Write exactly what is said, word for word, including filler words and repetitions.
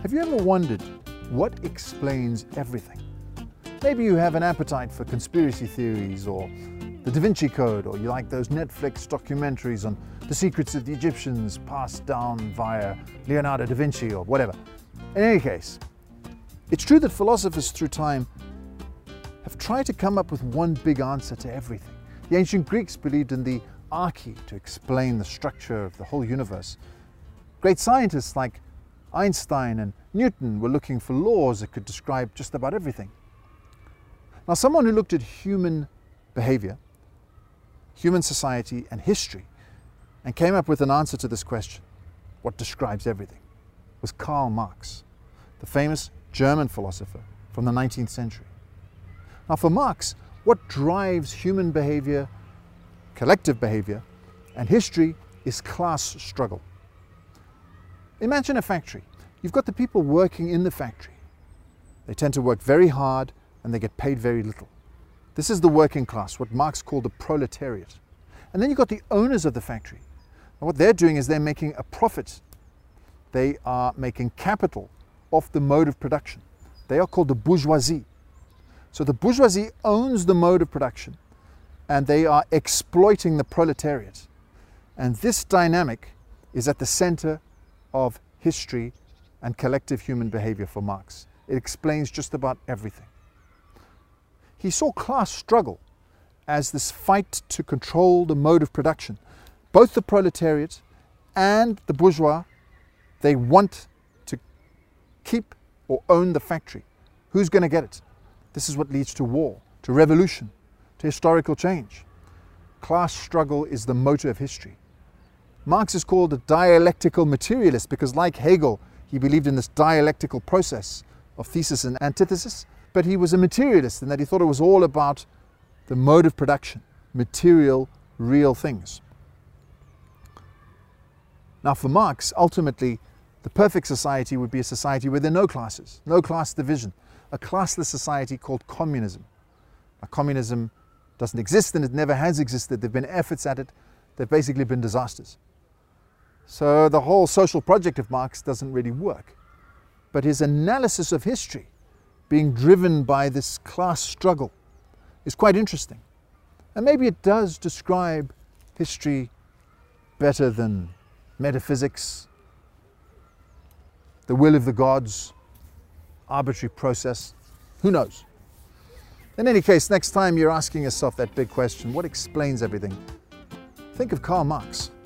Have you ever wondered what explains everything? Maybe you have an appetite for conspiracy theories or the Da Vinci Code, or you like those Netflix documentaries on the secrets of the Egyptians passed down via Leonardo da Vinci or whatever. In any case, it's true that philosophers through time have tried to come up with one big answer to everything. The ancient Greeks believed in the arche to explain the structure of the whole universe. Great scientists like Einstein and Newton were looking for laws that could describe just about everything. Now, someone who looked at human behavior, human society and history and came up with an answer to this question, what describes everything, was Karl Marx, the famous German philosopher from the nineteenth century. Now, for Marx, what drives human behavior, collective behavior, and history is class struggle. Imagine a factory. You've got the people working in the factory. They tend to work very hard and they get paid very little. This is the working class, what Marx called the proletariat. And then you've got the owners of the factory. And what they're doing is they're making a profit. They are making capital off the mode of production. They are called the bourgeoisie. So the bourgeoisie owns the mode of production and they are exploiting the proletariat. And this dynamic is at the center of history and collective human behavior for Marx. It explains just about everything. He saw class struggle as this fight to control the mode of production. Both the proletariat and the bourgeois, they want to keep or own the factory. Who's going to get it? This is what leads to war, to revolution, to historical change. Class struggle is the motor of history. Marx is called a dialectical materialist because, like Hegel, he believed in this dialectical process of thesis and antithesis, but he was a materialist in that he thought it was all about the mode of production, material, real things. Now, for Marx, ultimately, the perfect society would be a society where there are no classes, no class division, a classless society called communism. Now, communism doesn't exist and it never has existed. There have been efforts at it. They've basically been disasters. So the whole social project of Marx doesn't really work. But his analysis of history, being driven by this class struggle, is quite interesting. And maybe it does describe history better than metaphysics, the will of the gods, arbitrary process. Who knows? In any case, next time you're asking yourself that big question, what explains everything? Think of Karl Marx.